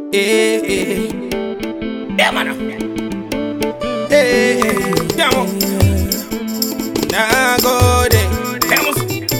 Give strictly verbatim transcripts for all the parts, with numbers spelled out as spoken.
Eh, eh. Yeah, man. Eh, eh. Yeah, man. Nah, go there. Vamos.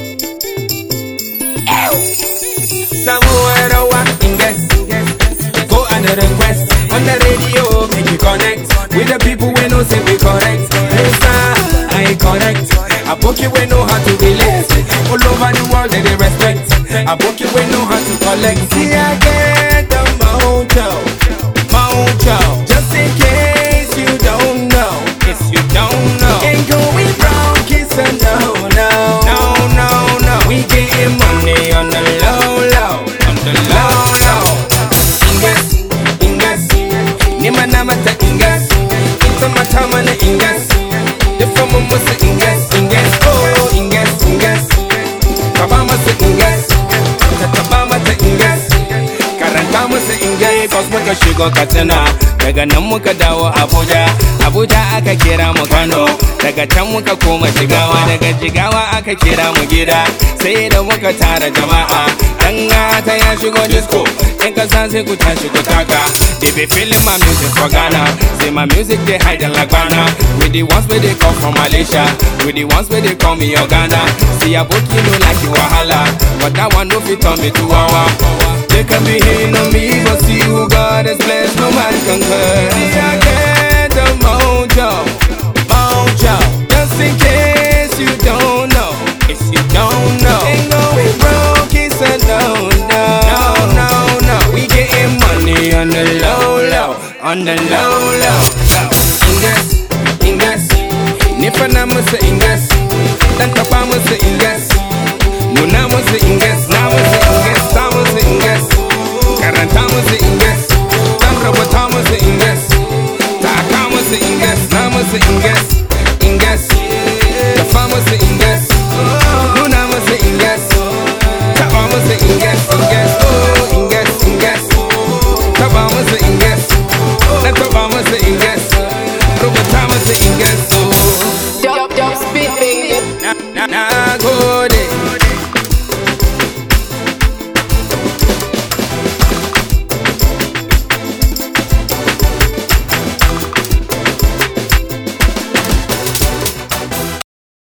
Somewhere I want invest. Go and request on the radio, make you connect with the people we know say we correct. Listen, I connect. I book you we know how to relate. All over the world they, they respect. I book you we know how to collect. See I get the mojo, mojo. Just in case you don't know, if you don't know, ain't going broke, it's a no, no, no, no, no. We getting money on the low, low, on the low, low. Ingas, ingas, ni manamata ingas. It's a matamana ingas. The from a musa ingas, ingas, oh ingas, ingas. Kabama sa ingas, tatabama ta ingas. Karanta musa ingas. Cause muka shigo Katsina, daga nan muka dawo Abuja. Abuja aka kira mu Kano, daga can muka koma Jigawa. Daga Jigawa aka kira mu gida, sai da muka tara jama'a. Dan gata ya shigo disco, in kasa sai ku tashi ku taka. They be feeling my music for Ghana, say my music they hide like Ghana. With the ones where they come from Malaysia, with the ones where they call me Uganda. See a book you know like you wahala, but that one no fit on me to wawa. They can be hating on me, but see who God has blessed, no man can curse. See I get the mojo, mojo. Just in case you don't know, if you don't know, ain't going broke, it's a no, no, no, no, no. We getting money on the low, low, on the low.